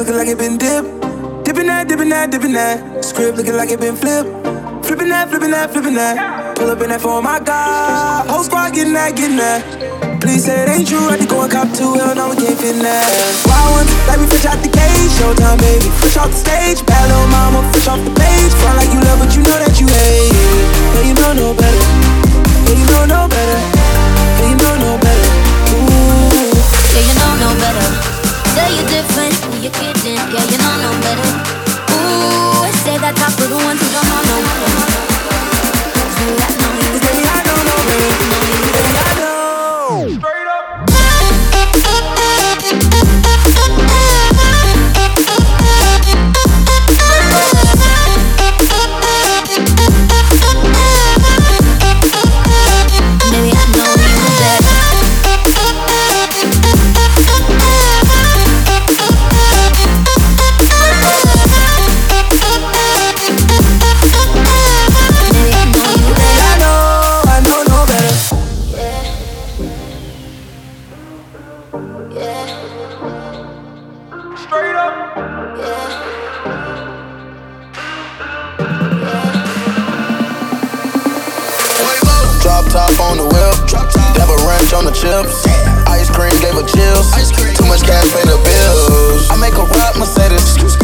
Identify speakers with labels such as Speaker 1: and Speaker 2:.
Speaker 1: looking like it been dipped. Dipping that, dipping that, dipping that. Script looking like it been flipped. Flipping that, flipping that, flipping that. Pull up in that for my God. Whole squad getting that, getting that. Please say it ain't true, I had to go and cop two. Hell no, we can't fit in that. Wild ones, like we fresh out the cage. Showtime, baby, fresh off the stage. Bad little mama, fresh off the page. Front like you love, but you know that you hate. Yeah, you know no better. Yeah, you know no better. Yeah, you know no better. Ooh.
Speaker 2: Yeah, you know no better. Say you're different, you're kidding. Yeah, you know no better. Ooh, say that top for the ones who don't know no better. I know you,
Speaker 1: baby, I know no better. Baby, I know.
Speaker 3: Straight up.
Speaker 2: maybe I know you better. Maybe I know you better.
Speaker 1: I know no better.
Speaker 2: Yeah,
Speaker 3: Straight up.
Speaker 4: Drop top on the whip, dab a ranch on the chips. Ice cream gave her chills. Too much cash pay the bills. I make a rap Mercedes.